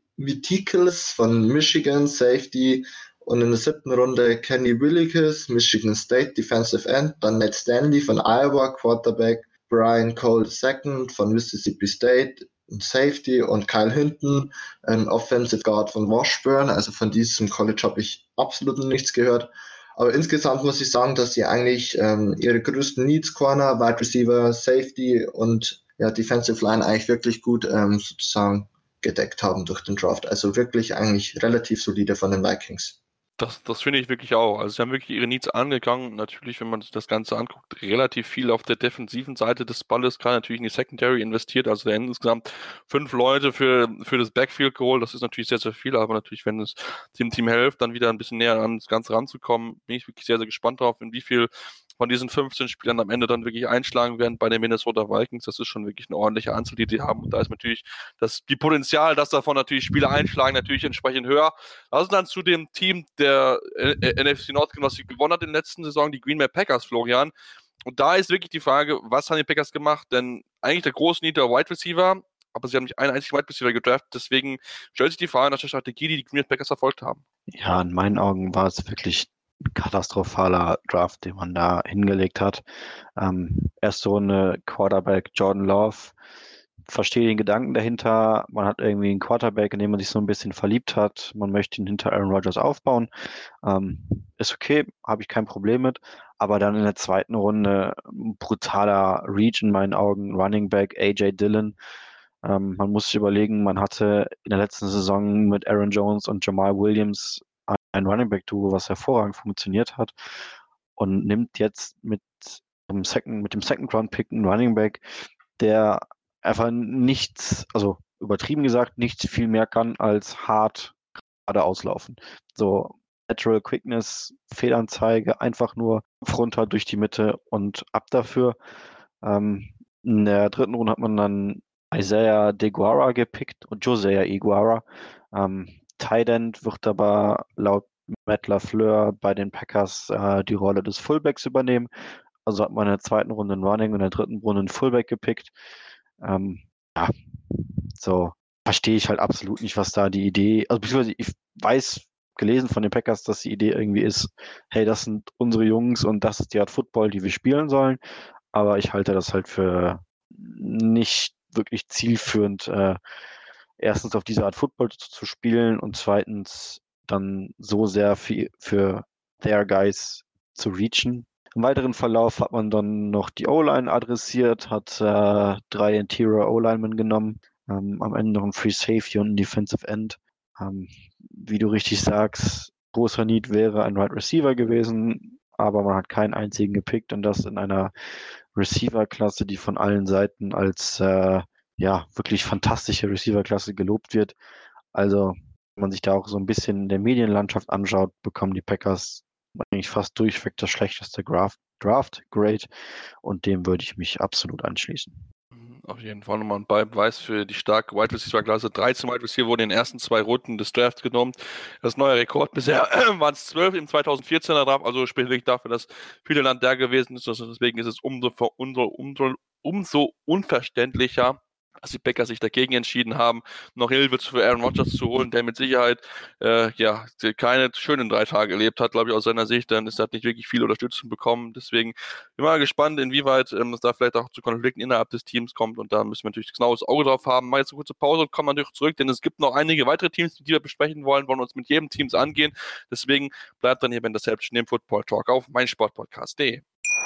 Mitikels von Michigan, Safety. Und in der siebten Runde Kenny Willikes, Michigan State, Defensive End. Dann Nate Stanley von Iowa, Quarterback. Brian Cole der Zweite von Mississippi State, ein Safety, und Kyle Hinton, ein Offensive Guard von Washburn. Also von diesem College habe ich absolut nichts gehört. Aber insgesamt muss ich sagen, dass sie eigentlich ähm, ihre größten Needs, Corner, Wide Receiver, Safety und ja, Defensive Line eigentlich wirklich gut ähm, sozusagen gedeckt haben durch den Draft. Also wirklich eigentlich relativ solide von den Vikings. Das, das finde ich wirklich auch. Also sie haben wirklich ihre Needs angegangen. Natürlich, wenn man sich das Ganze anguckt, relativ viel auf der defensiven Seite des Balles, gerade natürlich in die Secondary investiert. Also da insgesamt fünf Leute für, für das Backfield geholt. Das ist natürlich sehr, sehr viel. Aber natürlich, wenn es dem Team hilft, dann wieder ein bisschen näher an das Ganze ranzukommen, bin ich wirklich sehr, sehr gespannt drauf, in wie viel von diesen fünfzehn Spielern am Ende dann wirklich einschlagen werden bei den Minnesota Vikings. Das ist schon wirklich eine ordentliche Anzahl, die die haben. Und da ist natürlich das die Potenzial, dass davon natürlich Spieler einschlagen, natürlich entsprechend höher. Also dann zu dem Team der N F C North, was sie gewonnen hat in der letzten Saison, die Green Bay Packers, Florian. Und da ist wirklich die Frage, was haben die Packers gemacht? Denn eigentlich der große Need der Wide Receiver, aber sie haben nicht einen einzigen Wide Receiver gedraftet. Deswegen stellt sich die Frage nach der Strategie, die die Green Bay Packers verfolgt haben. Ja, in meinen Augen war es wirklich ein katastrophaler Draft, den man da hingelegt hat. Ähm, erste Runde Quarterback Jordan Love. Verstehe den Gedanken dahinter. Man hat irgendwie einen Quarterback, in den man sich so ein bisschen verliebt hat. Man möchte ihn hinter Aaron Rodgers aufbauen. Ähm, ist okay, habe ich kein Problem mit. Aber dann in der zweiten Runde ein brutaler Reach in meinen Augen. Running Back A J Dillon. Ähm, man muss sich überlegen, man hatte in der letzten Saison mit Aaron Jones und Jamal Williams ein Running Back Duo, was hervorragend funktioniert hat, und nimmt jetzt mit dem Second, mit dem Second Round Pick einen Running Back, der einfach nichts, also übertrieben gesagt, nichts viel mehr kann als hart gerade auslaufen. So Lateral Quickness, Fehlanzeige, einfach nur runter durch die Mitte und ab dafür. Ähm, in der dritten Runde hat man dann Isaiah DeGuara gepickt und Josiah Iguara. Ähm, Tight End wird aber laut Matt LaFleur bei den Packers äh, die Rolle des Fullbacks übernehmen. Also hat man in der zweiten Runde einen Running und in der dritten Runde einen Fullback gepickt. Ähm, ja, so verstehe ich halt absolut nicht, was da die Idee, also beziehungsweise ich weiß, gelesen von den Packers, dass die Idee irgendwie ist, hey, das sind unsere Jungs und das ist die Art Football, die wir spielen sollen. Aber ich halte das halt für nicht wirklich zielführend, äh, erstens auf diese Art Football zu, zu spielen und zweitens dann so sehr für, für their guys zu reachen. Im weiteren Verlauf hat man dann noch die O-Line adressiert, hat äh, drei Interior O-Linemen genommen, ähm, am Ende noch ein Free Safety und ein Defensive End. Ähm, wie du richtig sagst, großer Need wäre ein Wide Receiver gewesen, aber man hat keinen einzigen gepickt und das in einer Receiver-Klasse, die von allen Seiten als äh, ja, wirklich fantastische Receiver-Klasse gelobt wird. Also, wenn man sich da auch so ein bisschen in der Medienlandschaft anschaut, bekommen die Packers eigentlich fast durchweg das schlechteste Draft-Grade und dem würde ich mich absolut anschließen. Auf jeden Fall nochmal ein Beweis für die starke Wide Receiver-Klasse. dreizehn Wide Receiver wurden in den ersten zwei Runden des Drafts genommen. Das neue Rekord bisher waren es zwölf im zweitausendvierzehner Draft, also spricht wirklich dafür, dass viele Land da gewesen ist. Also deswegen ist es umso, umso, umso, umso unverständlicher, dass die Packers sich dagegen entschieden haben, noch Hilfe für Aaron Rodgers zu holen, der mit Sicherheit äh, ja keine schönen drei Tage erlebt hat, glaube ich, aus seiner Sicht. Dann ist er nicht wirklich viel Unterstützung bekommen. Deswegen bin ich mal gespannt, inwieweit ähm, es da vielleicht auch zu Konflikten innerhalb des Teams kommt. Und da müssen wir natürlich ein genaues Auge drauf haben. Mal jetzt eine kurze Pause und kommen natürlich zurück, denn es gibt noch einige weitere Teams, die wir besprechen wollen, wollen uns mit jedem Teams angehen. Deswegen bleibt dann hier bei Interception im Football Talk auf meinsportpodcast punkt de.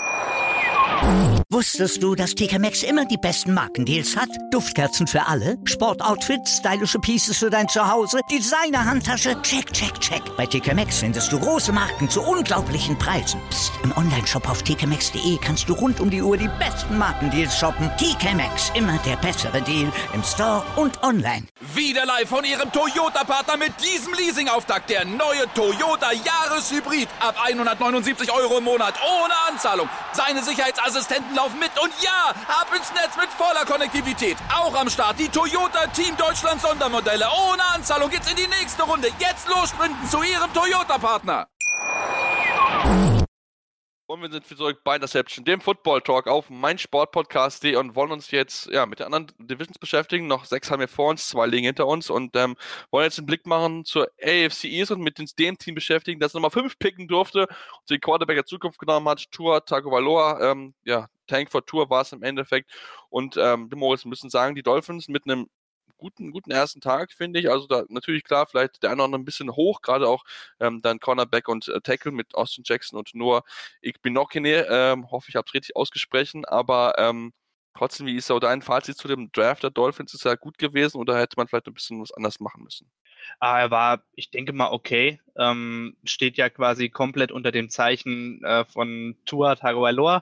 Wusstest du, dass T K Maxx immer die besten Markendeals hat? Duftkerzen für alle, Sportoutfits, stylische Pieces für dein Zuhause, Designer-Handtasche, check, check, check. Bei T K Maxx findest du große Marken zu unglaublichen Preisen. Psst. Im Onlineshop auf t k maxx punkt de kannst du rund um die Uhr die besten Markendeals shoppen. T K Maxx, immer der bessere Deal im Store und online. Wieder live von ihrem Toyota-Partner mit diesem Leasing-Auftakt. Der neue Toyota Jahreshybrid. Ab hundertneunundsiebzig Euro im Monat ohne Anzahlung. Seine Sicherheitsassistenten laufen mit und ja, ab ins Netz mit voller Konnektivität. Auch am Start die Toyota Team Deutschland Sondermodelle. Ohne Anzahlung geht's in die nächste Runde. Jetzt los sprinten zu ihrem Toyota-Partner. Und wir sind zurück bei Interception, dem Football Talk auf meinsportpodcast punkt de und wollen uns jetzt ja, mit den anderen Divisions beschäftigen. Noch sechs haben wir vor uns, zwei liegen hinter uns und ähm, wollen jetzt einen Blick machen zur A F C East und mit dem Team beschäftigen, das Nummer fünf picken durfte und den Quarterback der Zukunft genommen hat, Tua Tagovailoa. Ähm, ja, Tank for Tua war es im Endeffekt. Und ähm, Moritz, wir müssen sagen, die Dolphins mit einem guten, guten ersten Tag, finde ich. Also da natürlich klar, vielleicht der eine oder andere ein bisschen hoch, gerade auch ähm, dann Cornerback und äh, Tackle mit Austin Jackson und Noah Igbinoghene. Ähm, hoffe, ich habe es richtig ausgesprochen, aber ähm, trotzdem, wie ist so dein Fazit zu dem Draft der Dolphins? Ist ja gut gewesen oder hätte man vielleicht ein bisschen was anders machen müssen? Ah, er war, ich denke mal, okay. Ähm, steht ja quasi komplett unter dem Zeichen äh, von Tua Tagovailoa.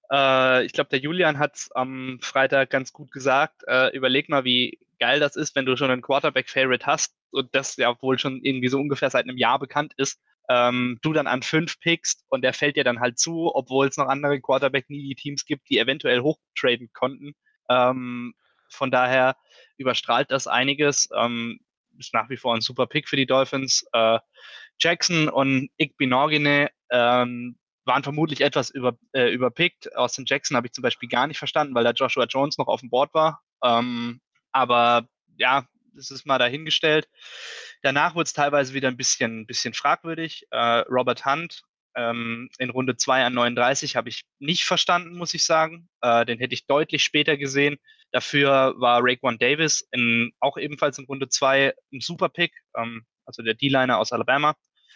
Äh, ich glaube, der Julian hat es am Freitag ganz gut gesagt. Äh, überleg mal, wie geil das ist, wenn du schon einen Quarterback-Favorite hast und das ja wohl schon irgendwie so ungefähr seit einem Jahr bekannt ist. Ähm, du dann an fünf pickst und der fällt dir dann halt zu, obwohl es noch andere Quarterback-Needy-Teams gibt, die eventuell hochtraden konnten. Ähm, von daher überstrahlt das einiges. Ähm, ist nach wie vor ein super Pick für die Dolphins. Äh, Jackson und Igbinoghene ähm, waren vermutlich etwas über, äh, überpickt. Austin Jackson habe ich zum Beispiel gar nicht verstanden, weil da Joshua Jones noch auf dem Board war. Ähm, aber ja, das ist mal dahingestellt. Danach wurde es teilweise wieder ein bisschen, bisschen fragwürdig. Äh, Robert Hunt ähm, in Runde zwei an neununddreißig habe ich nicht verstanden, muss ich sagen. Äh, den hätte ich deutlich später gesehen. Dafür war Raekwon Davis in, auch ebenfalls in Runde zwei ein super Pick, ähm, also der D-Liner aus Alabama.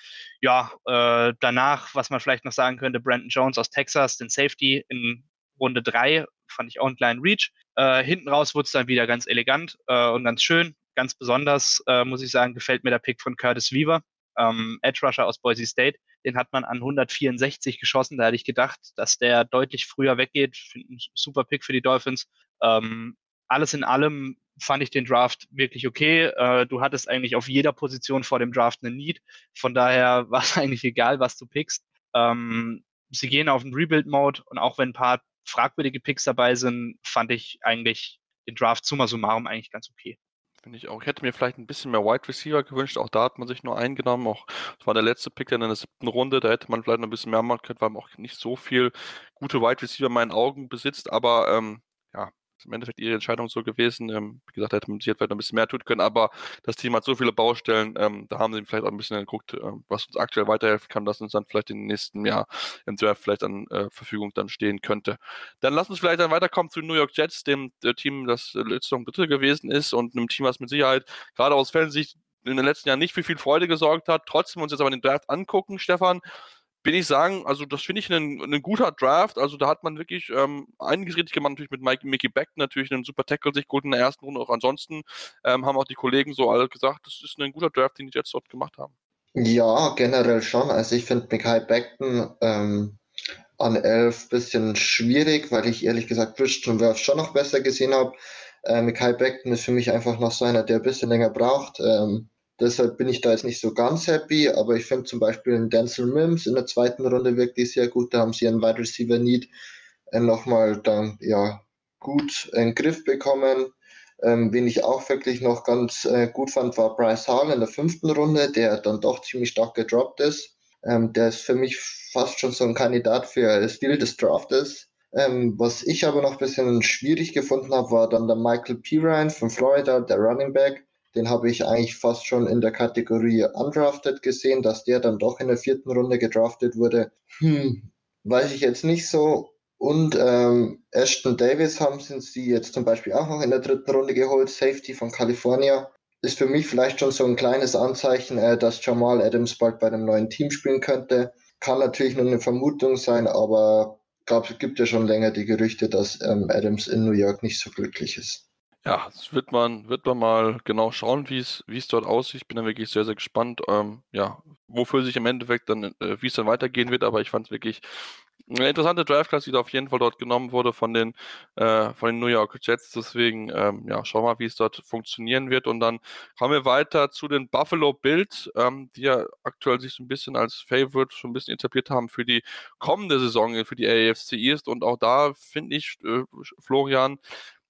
Ja, äh, danach, was man vielleicht noch sagen könnte, Brandon Jones aus Texas, den Safety in Runde drei, fand ich auch einen kleinen Reach. Äh, hinten raus wurde es dann wieder ganz elegant äh, und ganz schön. Ganz besonders, äh, muss ich sagen, gefällt mir der Pick von Curtis Weaver, ähm, Edge Rusher aus Boise State. Den hat man an hundertvierundsechzig geschossen. Da hätte ich gedacht, dass der deutlich früher weggeht. Finde einen super Pick für die Dolphins. Ähm, alles in allem fand ich den Draft wirklich okay. Äh, du hattest eigentlich auf jeder Position vor dem Draft einen Need. Von daher war es eigentlich egal, was du pickst. Ähm, sie gehen auf den Rebuild-Mode und auch wenn ein paar fragwürdige Picks dabei sind, fand ich eigentlich den Draft summa summarum eigentlich ganz okay. Finde ich auch. Ich hätte mir vielleicht ein bisschen mehr Wide Receiver gewünscht. Auch da hat man sich nur eingenommen. Auch das war der letzte Pick dann in der siebten Runde. Da hätte man vielleicht noch ein bisschen mehr machen können, weil man auch nicht so viel gute Wide Receiver in meinen Augen besitzt. Aber ähm, ja, ist im Endeffekt ihre Entscheidung so gewesen. Ähm, wie gesagt, hätte man sich vielleicht noch ein bisschen mehr tun können. Aber das Team hat so viele Baustellen. Ähm, da haben sie vielleicht auch ein bisschen geguckt, ähm, was uns aktuell weiterhelfen kann, dass uns dann vielleicht im nächsten Jahr im Draft vielleicht an äh, Verfügung dann stehen könnte. Dann lass uns vielleicht dann weiterkommen zu den New York Jets, dem äh, Team, das äh, letztes Jahr Dritte gewesen ist und einem Team, was mit Sicherheit gerade aus Fansicht in den letzten Jahren nicht für viel Freude gesorgt hat. Trotzdem uns jetzt aber den Draft angucken, Stefan, bin ich sagen, also das finde ich ein, ein guter Draft. Also da hat man wirklich ähm, einiges richtig gemacht, natürlich mit Mike, Mickey Beck, natürlich einen super Tackle sich geholt in der ersten Runde. Auch ansonsten ähm, haben auch die Kollegen so alle gesagt, das ist ein guter Draft, den die Jets dort gemacht haben. Ja, generell schon. Also ich finde Mekhi Becton ähm, an elf bisschen schwierig, weil ich ehrlich gesagt Christian Wirfs schon noch besser gesehen habe. Äh, Mekhi Becton ist für mich einfach noch so einer, der ein bisschen länger braucht. Ähm, deshalb bin ich da jetzt nicht so ganz happy, aber ich finde zum Beispiel einen Denzel Mims in der zweiten Runde wirklich sehr gut. Da haben sie einen Wide Receiver Need äh, nochmal dann ja gut in den Griff bekommen. Ähm, wen ich auch wirklich noch ganz äh, gut fand, war Bryce Hall in der fünften Runde, der dann doch ziemlich stark gedroppt ist. Ähm, der ist für mich fast schon so ein Kandidat für das Stil des Draftes. Ähm, was ich aber noch ein bisschen schwierig gefunden habe, war dann der Michael Pirine von Florida, der Running Back. Den habe ich eigentlich fast schon in der Kategorie undrafted gesehen, dass der dann doch in der vierten Runde gedraftet wurde. Hm, weiß ich jetzt nicht so. Und ähm, Ashton Davis haben sie jetzt zum Beispiel auch noch in der dritten Runde geholt, Safety von California. Ist für mich vielleicht schon so ein kleines Anzeichen, äh, dass Jamal Adams bald bei einem neuen Team spielen könnte. Kann natürlich nur eine Vermutung sein, aber ich glaube, es gibt ja schon länger die Gerüchte, dass ähm, Adams in New York nicht so glücklich ist. Ja, das wird man, wird man mal genau schauen, wie es, wie es dort aussieht. Ich bin dann wirklich sehr, sehr gespannt, ähm, ja, wofür sich im Endeffekt dann, äh, wie es dann weitergehen wird. Aber ich fand es wirklich eine interessante Draft-Class, die da auf jeden Fall dort genommen wurde von den, äh, von den New York Jets. Deswegen, ähm, ja, schauen wir mal, wie es dort funktionieren wird. Und dann kommen wir weiter zu den Buffalo Bills, ähm, die ja aktuell sich so ein bisschen als Favorite schon ein bisschen etabliert haben für die kommende Saison, für die A F C East. Und auch da finde ich, äh, Florian,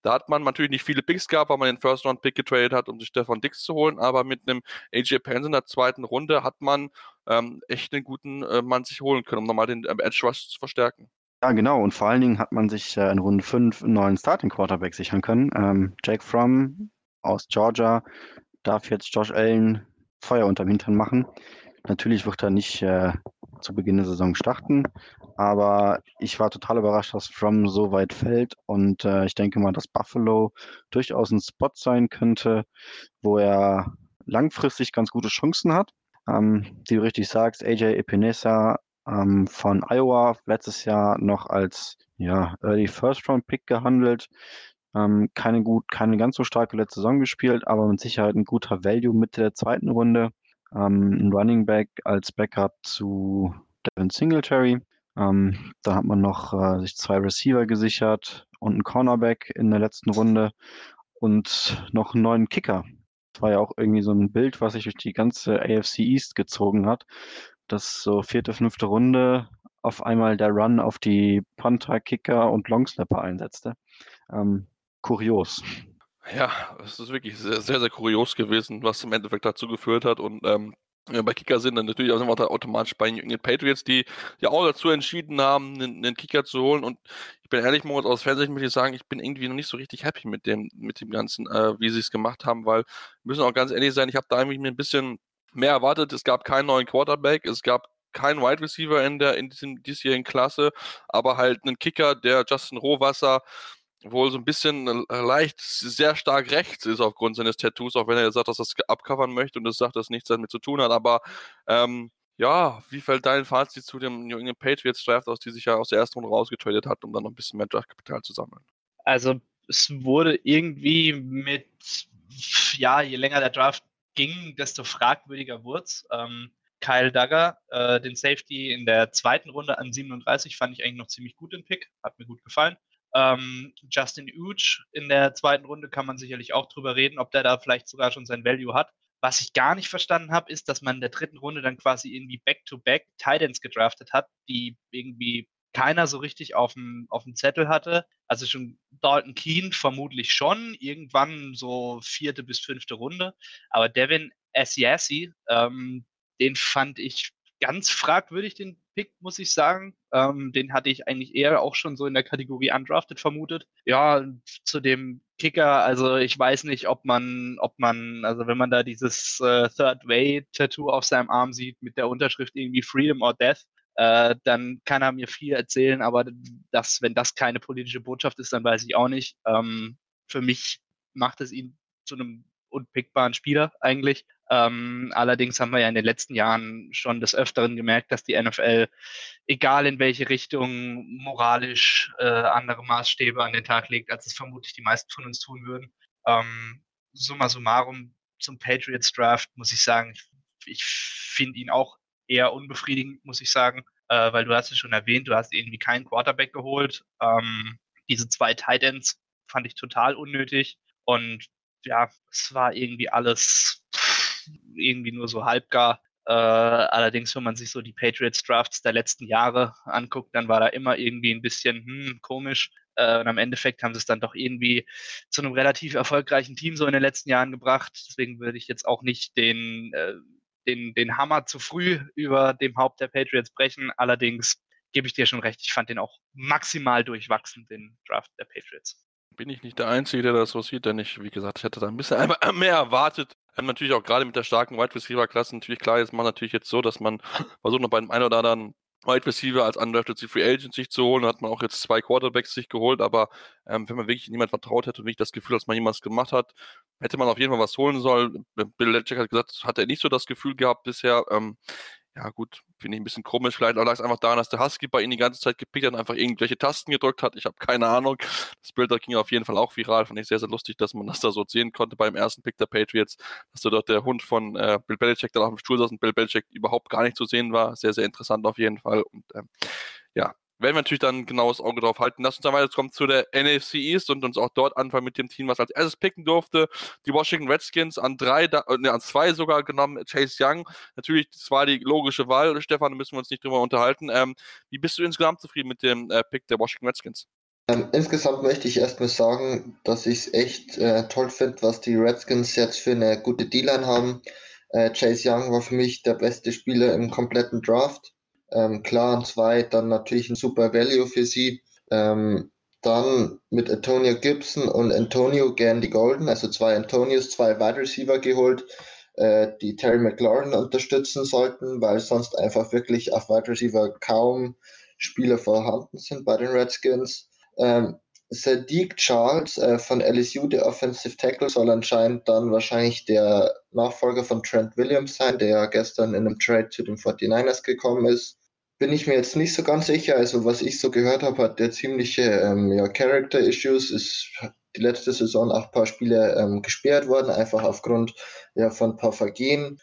Da hat man natürlich nicht viele Picks gehabt, weil man den First-Round-Pick getradet hat, um sich Stefan Diggs zu holen, aber mit einem A J Penn in der zweiten Runde hat man ähm, echt einen guten äh, Mann sich holen können, um nochmal den ähm, Edge Rush zu verstärken. Ja, genau. Und vor allen Dingen hat man sich äh, in Runde fünf einen neuen Starting Quarterback sichern können. Ähm, Jake Fromm aus Georgia darf jetzt Josh Allen Feuer unterm Hintern machen. Natürlich wird er nicht äh, zu Beginn der Saison starten, aber ich war total überrascht, dass Fromm so weit fällt und äh, ich denke mal, dass Buffalo durchaus ein Spot sein könnte, wo er langfristig ganz gute Chancen hat. Ähm, wie du richtig sagst, A J Epinesa ähm, von Iowa, letztes Jahr noch als ja, Early First Round Pick gehandelt. Ähm, keine gut, keine ganz so starke letzte Saison gespielt, aber mit Sicherheit ein guter Value Mitte der zweiten Runde. Ähm, ein Running Back als Backup zu Devin Singletary. Ähm, da hat man noch äh, sich zwei Receiver gesichert und einen Cornerback in der letzten Runde und noch einen neuen Kicker. Das war ja auch irgendwie so ein Bild, was sich durch die ganze A F C East gezogen hat, dass so vierte, fünfte Runde auf einmal der Run auf die Punter, Kicker und Longsnapper einsetzte. Ähm, kurios. Ja, es ist wirklich sehr, sehr, sehr kurios gewesen, was im Endeffekt dazu geführt hat. Und ähm, ja, bei Kicker sind dann natürlich auch automatisch bei den Patriots, die ja auch dazu entschieden haben, einen, einen Kicker zu holen. Und ich bin ehrlich, Moritz, aus Fernsehen muss ich sagen, ich bin irgendwie noch nicht so richtig happy mit dem, mit dem Ganzen, äh, wie sie es gemacht haben, weil wir müssen auch ganz ehrlich sein, ich habe da eigentlich mir ein bisschen mehr erwartet. Es gab keinen neuen Quarterback, es gab keinen Wide Receiver in der in diesem diesjährigen Klasse, aber halt einen Kicker, der Justin Rohrwasser wohl so ein bisschen äh, leicht sehr stark rechts ist aufgrund seines Tattoos, auch wenn er sagt, dass er das abcovern möchte und das sagt, dass nichts damit zu tun hat. Aber ähm, ja, wie fällt dein Fazit zu dem New England Patriots Draft aus, die sich ja aus der ersten Runde rausgetradet hat, um dann noch ein bisschen mehr Draftkapital zu sammeln? Also es wurde irgendwie mit, ja, je länger der Draft ging, desto fragwürdiger wurde es. Ähm, Kyle Duggar, äh, den Safety in der zweiten Runde an siebenunddreißig, fand ich eigentlich noch ziemlich gut den Pick, hat mir gut gefallen. Ähm, Justin Uch in der zweiten Runde kann man sicherlich auch drüber reden, ob der da vielleicht sogar schon sein Value hat. Was ich gar nicht verstanden habe, ist, dass man in der dritten Runde dann quasi irgendwie Back-to-Back Titans gedraftet hat, die irgendwie keiner so richtig auf dem, auf dem Zettel hatte. Also schon Dalton Keene vermutlich schon, irgendwann so vierte bis fünfte Runde. Aber Devin Asiasi, ähm, den fand ich ganz fragwürdig, den Pick, muss ich sagen. Ähm, den hatte ich eigentlich eher auch schon so in der Kategorie Undrafted vermutet. Ja, zu dem Kicker, also ich weiß nicht, ob man, ob man, also wenn man da dieses äh, Third Way Tattoo auf seinem Arm sieht mit der Unterschrift irgendwie Freedom or Death, äh, dann kann er mir viel erzählen, aber das, wenn das keine politische Botschaft ist, dann weiß ich auch nicht. Ähm, für mich macht es ihn zu einem unpickbaren Spieler eigentlich. Ähm, allerdings haben wir ja in den letzten Jahren schon des Öfteren gemerkt, dass die N F L, egal in welche Richtung, moralisch äh, andere Maßstäbe an den Tag legt, als es vermutlich die meisten von uns tun würden. Ähm, summa summarum zum Patriots Draft muss ich sagen, ich, ich finde ihn auch eher unbefriedigend, muss ich sagen, äh, weil du hast es schon erwähnt, du hast irgendwie keinen Quarterback geholt. Ähm, diese zwei Tight Ends fand ich total unnötig und ja, es war irgendwie alles irgendwie nur so halbgar. Äh, allerdings, wenn man sich so die Patriots Drafts der letzten Jahre anguckt, dann war da immer irgendwie ein bisschen hm, komisch. Äh, und am Endeffekt haben sie es dann doch irgendwie zu einem relativ erfolgreichen Team so in den letzten Jahren gebracht. Deswegen würde ich jetzt auch nicht den, äh, den, den Hammer zu früh über dem Haupt der Patriots brechen. Allerdings gebe ich dir schon recht, ich fand den auch maximal durchwachsen, den Draft der Patriots. Bin ich nicht der Einzige, der das so sieht, denn ich, wie gesagt, ich hätte da ein bisschen mehr erwartet. Ähm, natürlich auch gerade mit der starken Wide Receiver Klasse natürlich klar, jetzt man natürlich jetzt so, dass man versucht noch bei dem einen oder anderen Wide Receiver als undrafted Free Agent sich zu holen, hat man auch jetzt zwei Quarterbacks sich geholt, aber ähm, wenn man wirklich niemand vertraut hätte und wirklich das Gefühl, dass man jemals gemacht hat, hätte man auf jeden Fall was holen sollen. Bill Belichick hat gesagt, hat er nicht so das Gefühl gehabt bisher. Ähm, ja gut, finde ich ein bisschen komisch. Vielleicht lag es einfach daran, dass der Husky bei ihm die ganze Zeit gepickt hat und einfach irgendwelche Tasten gedrückt hat. Ich habe keine Ahnung. Das Bild da ging auf jeden Fall auch viral. Fand ich sehr, sehr lustig, dass man das da so sehen konnte beim ersten Pick der Patriots, dass da dort der Hund von äh, Bill Belichick da auf dem Stuhl saß und Bill Belichick überhaupt gar nicht zu sehen war. Sehr, sehr interessant auf jeden Fall. Und ähm, ja, werden wir natürlich dann ein genaues Auge drauf halten. Lass uns dann weiterkommen zu der N F C East und uns auch dort anfangen mit dem Team, was als erstes picken durfte. Die Washington Redskins an drei, da, ne, an zwei sogar genommen, Chase Young. Natürlich, das war die logische Wahl. Stefan, da müssen wir uns nicht drüber unterhalten. Ähm, wie bist du insgesamt zufrieden mit dem äh, Pick der Washington Redskins? Ähm, insgesamt möchte ich erstmal sagen, dass ich es echt äh, toll finde, was die Redskins jetzt für eine gute D-Line haben. Äh, Chase Young war für mich der beste Spieler im kompletten Draft. Ähm, klar, an zwei, dann natürlich ein super Value für sie. Ähm, dann mit Antonio Gibson und Antonio Gandy Golden, also zwei Antonios, zwei Wide Receiver geholt, äh, die Terry McLaurin unterstützen sollten, weil sonst einfach wirklich auf Wide Receiver kaum Spieler vorhanden sind bei den Redskins. Ähm, Sadiq Charles äh, von L S U, der Offensive Tackle, soll anscheinend dann wahrscheinlich der Nachfolger von Trent Williams sein, der ja gestern in einem Trade zu den forty-niners gekommen ist. Bin ich mir jetzt nicht so ganz sicher. Also was ich so gehört habe, hat der ziemliche ähm, ja, Character Issues, ist die letzte Saison auch ein paar Spiele ähm, gesperrt worden, einfach aufgrund ja, von ein paar Vergehen.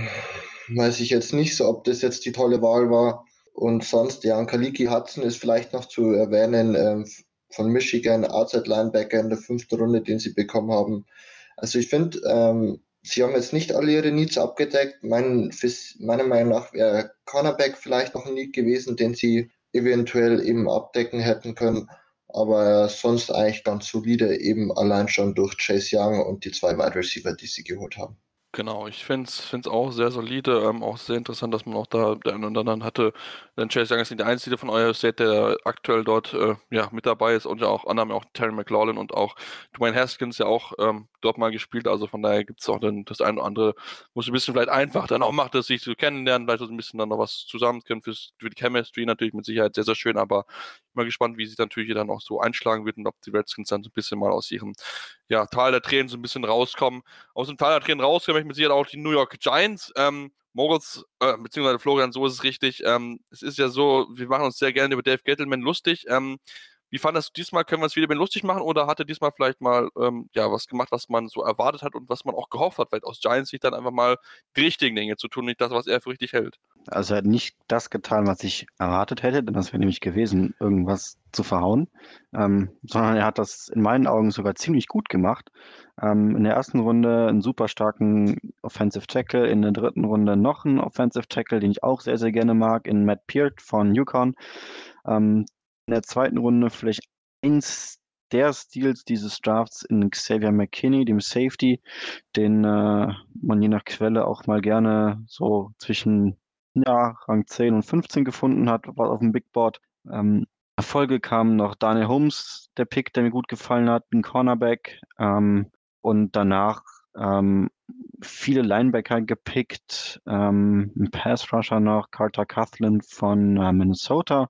Weiß ich jetzt nicht so, ob das jetzt die tolle Wahl war. Und sonst, ja, Kaliki Hudson ist vielleicht noch zu erwähnen, ähm, von Michigan, Outside Linebacker in der fünften Runde, den sie bekommen haben. Also ich finde, ähm, sie haben jetzt nicht alle ihre Needs abgedeckt. Mein, fürs, meiner Meinung nach wäre Cornerback vielleicht noch ein Need gewesen, den sie eventuell eben abdecken hätten können. Aber sonst eigentlich ganz solide, eben allein schon durch Chase Young und die zwei Wide Receiver, die sie geholt haben. Genau, ich finde es auch sehr solide, ähm, auch sehr interessant, dass man auch da den einen oder anderen hatte. Denn Chase Young ist nicht der einzige von Ohio State, der aktuell dort äh, ja, mit dabei ist und ja auch anderen, auch Terry McLaurin und auch Dwayne Haskins ja auch ähm, dort mal gespielt. Also von daher gibt es auch dann das eine oder andere, wo es ein bisschen vielleicht einfach dann auch macht, das sich zu kennenlernen, vielleicht so ein bisschen dann noch was zusammen können fürs, für die Chemistry natürlich mit Sicherheit sehr, sehr schön, aber mal gespannt, wie sie natürlich dann auch so einschlagen wird und ob die Redskins dann so ein bisschen mal aus ihrem ja, Tal der Tränen so ein bisschen rauskommen. Aus dem Tal der Tränen rauskommen möchte ich mit Sicherheit auch die New York Giants. Ähm, Moritz, äh, beziehungsweise Florian, so ist es richtig. Ähm, es ist ja so, wir machen uns sehr gerne über Dave Gettleman lustig. Ähm, wie fandest du diesmal? Können wir uns wieder über ihn lustig machen oder hat er diesmal vielleicht mal ähm, ja, was gemacht, was man so erwartet hat und was man auch gehofft hat, vielleicht aus Giants Sicht dann einfach mal die richtigen Dinge zu tun, nicht das, was er für richtig hält? Also er hat nicht das getan, was ich erwartet hätte, denn das wäre nämlich gewesen, irgendwas zu verhauen, ähm, sondern er hat das in meinen Augen sogar ziemlich gut gemacht. Ähm, in der ersten Runde einen super starken Offensive Tackle, in der dritten Runde noch einen Offensive Tackle, den ich auch sehr, sehr gerne mag, in Matt Peart von UConn. Ähm, in der zweiten Runde vielleicht eins der Steals dieses Drafts in Xavier McKinney, dem Safety, den äh, man je nach Quelle auch mal gerne so zwischen ja, Rang zehn und fünfzehn gefunden hat, war auf dem Big Board. Ähm, Erfolge kamen noch Daniel Holmes, der Pick, der mir gut gefallen hat, ein Cornerback. Ähm, und danach ähm, viele Linebacker gepickt, ähm, ein Pass-Rusher noch, Carter Coughlin von äh, Minnesota.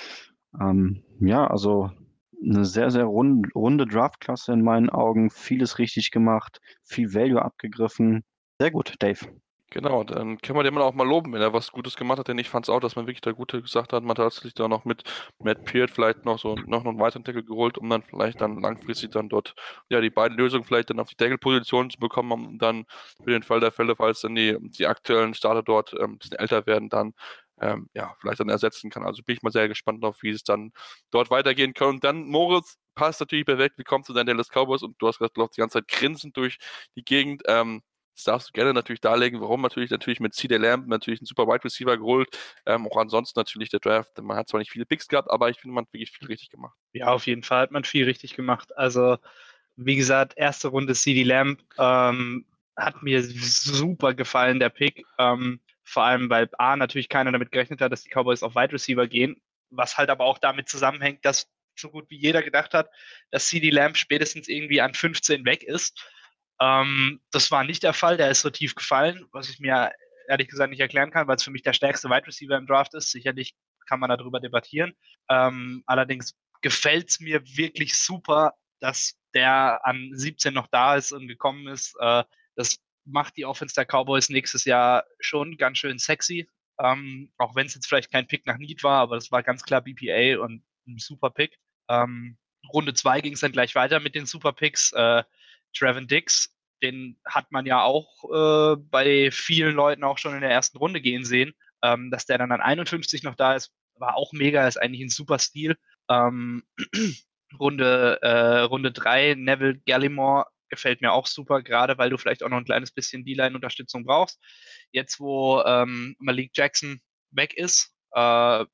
Ähm, ja, also eine sehr, sehr rund, runde Draftklasse in meinen Augen. Vieles richtig gemacht, viel Value abgegriffen. Sehr gut, Dave. Genau, dann können wir den mal auch mal loben, wenn er was Gutes gemacht hat, denn ich fand es auch, dass man wirklich da Gute gesagt hat. Man hat sich da noch mit Matt Peart vielleicht noch so noch einen weiteren Tackle geholt, um dann vielleicht dann langfristig dann dort ja die beiden Lösungen vielleicht dann auf die Tackle-Position zu bekommen, um dann für den Fall der Fälle, falls dann die, die aktuellen Starter dort ähm, ein bisschen älter werden, dann ähm, ja vielleicht dann ersetzen kann. Also bin ich mal sehr gespannt auf, wie es dann dort weitergehen kann. Und dann, Moritz, passt natürlich perfekt, wie kommst du deinen Dallas Cowboys und du hast gerade die ganze Zeit grinsend durch die Gegend. Ähm, Das darfst du gerne natürlich darlegen, warum natürlich natürlich mit C D Lamb natürlich einen super Wide Receiver geholt. Ähm, auch ansonsten natürlich der Draft. Man hat zwar nicht viele Picks gehabt, aber ich finde, man hat wirklich viel richtig gemacht. Ja, auf jeden Fall hat man viel richtig gemacht. Also, wie gesagt, erste Runde C D Lamb ähm, hat mir super gefallen, der Pick. Ähm, vor allem, weil A, natürlich keiner damit gerechnet hat, dass die Cowboys auf Wide Receiver gehen. Was halt aber auch damit zusammenhängt, dass so gut wie jeder gedacht hat, dass C D Lamb spätestens irgendwie an fünfzehn weg ist. Ähm, das war nicht der Fall, der ist so tief gefallen, was ich mir ehrlich gesagt nicht erklären kann, weil es für mich der stärkste Wide Receiver im Draft ist. Sicherlich kann man darüber debattieren. Ähm, allerdings gefällt es mir wirklich super, dass der an siebzehn noch da ist und gekommen ist. Äh, das macht die Offense der Cowboys nächstes Jahr schon ganz schön sexy. Ähm, auch wenn es jetzt vielleicht kein Pick nach Need war, aber das war ganz klar B P A und ein super Pick. Ähm, Runde zwei ging es dann gleich weiter mit den Super Picks. Äh, Trevin Diggs, den hat man ja auch äh, bei vielen Leuten auch schon in der ersten Runde gehen sehen. Ähm, dass der dann an einundfünfzig noch da ist, war auch mega, ist eigentlich ein super Stil. Ähm, Runde, äh, Runde drei, Neville Gallimore gefällt mir auch super, gerade weil du vielleicht auch noch ein kleines bisschen D-Line-Unterstützung brauchst. Jetzt, wo ähm, Malik Jackson weg ist, äh,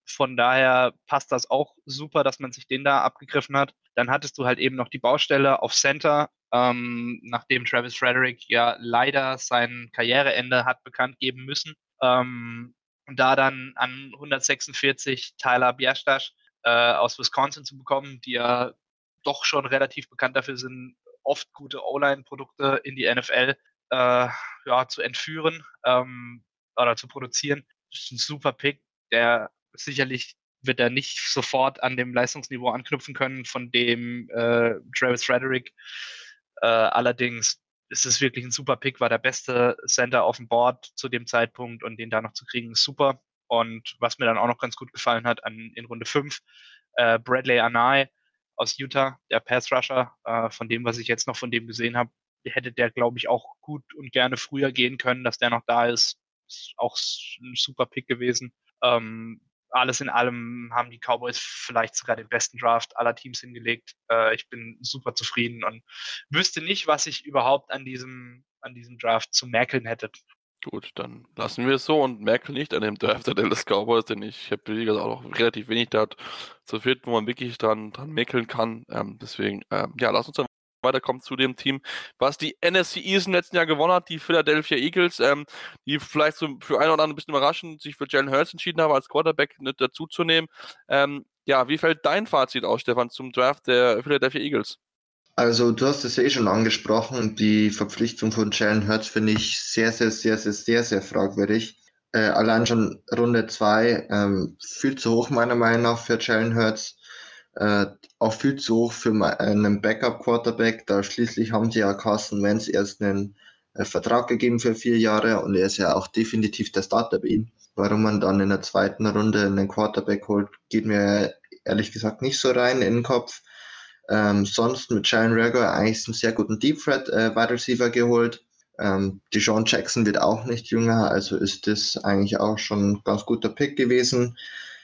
Von daher passt das auch super, dass man sich den da abgegriffen hat. Dann hattest du halt eben noch die Baustelle auf Center, ähm, nachdem Travis Frederick ja leider sein Karriereende hat bekannt geben müssen. Ähm, und da dann an hundertsechsundvierzig Tyler Bierstasch äh, aus Wisconsin zu bekommen, die ja doch schon relativ bekannt dafür sind, oft gute O-Line-Produkte in die N F L äh, ja, zu entführen ähm, oder zu produzieren. Das ist ein super Pick, der sicherlich wird er nicht sofort an dem Leistungsniveau anknüpfen können, von dem äh, Travis Frederick. Äh, allerdings ist es wirklich ein super Pick, war der beste Center auf dem Board zu dem Zeitpunkt und den da noch zu kriegen ist super. Und was mir dann auch noch ganz gut gefallen hat an, in Runde fünf, äh, Bradley Anae aus Utah, der Pass-Rusher, äh, von dem, was ich jetzt noch von dem gesehen habe, hätte der, glaube ich, auch gut und gerne früher gehen können, dass der noch da ist. Ist auch ein super Pick gewesen. Ähm, alles in allem haben die Cowboys vielleicht sogar den besten Draft aller Teams hingelegt. Äh, ich bin super zufrieden und wüsste nicht, was ich überhaupt an diesem, an diesem Draft zu mäkeln hätte. Gut, dann lassen wir es so und merken nicht an dem Draft der Dallas Cowboys, denn ich habe wie gesagt auch noch relativ wenig da zu finden, wo man wirklich dran, dran mäkeln kann. Ähm, deswegen, ähm, ja, lass uns dann weiterkommen zu dem Team, was die N F C East im letzten Jahr gewonnen hat, die Philadelphia Eagles, ähm, die vielleicht so für einen oder anderen ein bisschen überraschend sich für Jalen Hurts entschieden haben, als Quarterback nicht dazu zu nehmen. Ähm, ja, wie fällt dein Fazit aus, Stefan, zum Draft der Philadelphia Eagles? Also du hast es eh schon angesprochen, die Verpflichtung von Jalen Hurts finde ich sehr, sehr, sehr, sehr, sehr, sehr fragwürdig. Äh, allein schon Runde zwei ähm, viel zu hoch meiner Meinung nach für Jalen Hurts, äh, auch viel zu hoch für einen Backup-Quarterback, da schließlich haben die ja Carson Wentz erst einen äh, Vertrag gegeben für vier Jahre und er ist ja auch definitiv der Starter bei ihm. Warum man dann in der zweiten Runde einen Quarterback holt, geht mir ehrlich gesagt nicht so rein in den Kopf. Ähm, sonst mit Jalen Reagor eigentlich einen sehr guten Deep Threat äh, Wide Receiver geholt. Ähm, Deshaun Jackson wird auch nicht jünger, also ist das eigentlich auch schon ein ganz guter Pick gewesen.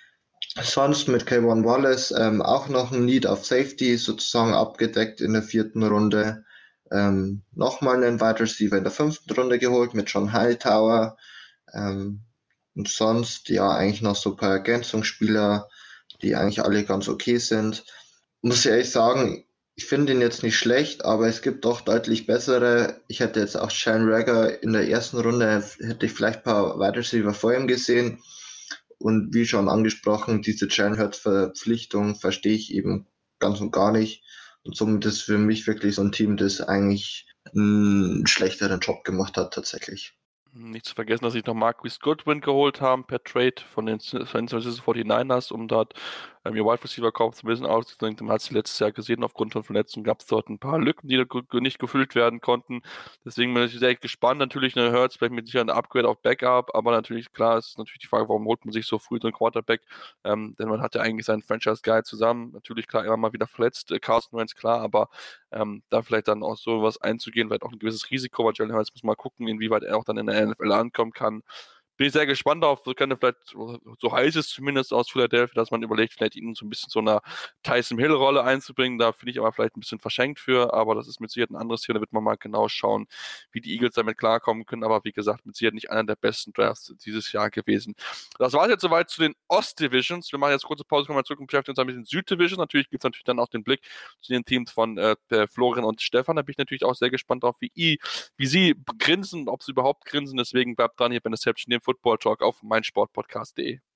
Sonst mit K'Von Wallace ähm, auch noch ein Need auf Safety sozusagen abgedeckt in der vierten Runde. Ähm, Nochmal einen Wide Receiver in der fünften Runde geholt mit John Hightower. Ähm, und sonst ja eigentlich noch so ein paar Ergänzungsspieler, die eigentlich alle ganz okay sind. Muss ich ehrlich sagen, ich finde ihn jetzt nicht schlecht, aber es gibt doch deutlich bessere. Ich hätte jetzt auch Jalen Reagor in der ersten Runde, hätte ich vielleicht ein paar Wide Receiver vor ihm gesehen. Und wie schon angesprochen, diese Jalen Hurts-Verpflichtung verstehe ich eben ganz und gar nicht. Und somit ist für mich wirklich so ein Team, das eigentlich einen schlechteren Job gemacht hat tatsächlich. Nicht zu vergessen, dass sie noch Marquise Goodwin geholt haben per Trade von den San Francisco forty-niners, um dort ähm, ihr Wide Receiver Korb zu ein bisschen auszudenken. Man hat sie letztes Jahr gesehen, aufgrund von Verletzungen gab es dort ein paar Lücken, die nicht gefüllt werden konnten. Deswegen bin ich sehr gespannt. Natürlich eine Hurts, vielleicht mit sicher ein Upgrade auf Backup, aber natürlich, klar, ist natürlich die Frage, warum holt man sich so früh so einen Quarterback? Ähm, denn man hatte eigentlich seinen Franchise-Guy zusammen. Natürlich, klar, immer mal wieder verletzt, äh, Carson Wentz, klar, aber ähm, da vielleicht dann auch so was einzugehen, vielleicht auch ein gewisses Risiko, weil Jalen Hurts muss mal gucken, inwieweit er auch dann in der N F L ankommen kann. Bin ich sehr gespannt auf, so könnte vielleicht, so heißt es zumindest aus Philadelphia, dass man überlegt, vielleicht ihnen so ein bisschen so eine Tyson Hill-Rolle einzubringen. Da finde ich aber vielleicht ein bisschen verschenkt für, aber das ist mit Sicherheit ein anderes Thema. Da wird man mal genau schauen, wie die Eagles damit klarkommen können. Aber wie gesagt, mit Sicherheit nicht einer der besten Drafts dieses Jahr gewesen. Das war es jetzt soweit zu den Ost-Divisions. Wir machen jetzt kurze Pause, kommen wir zurück und beschäftigen uns ein bisschen Süd-Division. Natürlich gibt es natürlich dann auch den Blick zu den Teams von äh, Florian und Stefan. Da bin ich natürlich auch sehr gespannt drauf, wie, wie sie grinsen, ob sie überhaupt grinsen. Deswegen bleibt dran hier bei Interception, dem Football Talk auf meinsportpodcast punkt de.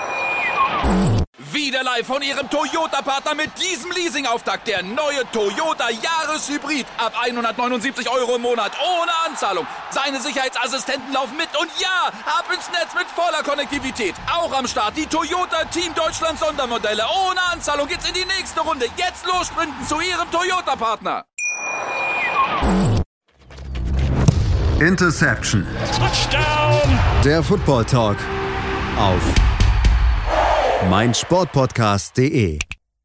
Wieder live von Ihrem Toyota-Partner mit diesem Leasing-Auftakt. Der neue Toyota Jahreshybrid. Ab hundertneunundsiebzig Euro im Monat. Ohne Anzahlung. Seine Sicherheitsassistenten laufen mit. Und ja, ab ins Netz mit voller Konnektivität. Auch am Start die Toyota Team Deutschland Sondermodelle. Ohne Anzahlung geht's in die nächste Runde. Jetzt los sprinten zu Ihrem Toyota-Partner. Interception. Touchdown. Der Football Talk auf meinsportpodcast punkt de.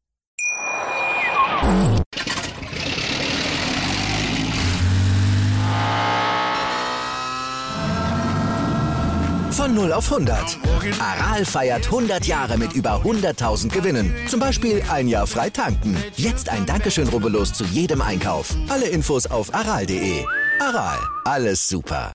Von null auf hundert. Aral feiert hundert Jahre mit über hunderttausend Gewinnen. Zum Beispiel ein Jahr frei tanken. Jetzt ein Dankeschön, rubbellos zu jedem Einkauf. Alle Infos auf aral punkt de. Aral, alles super.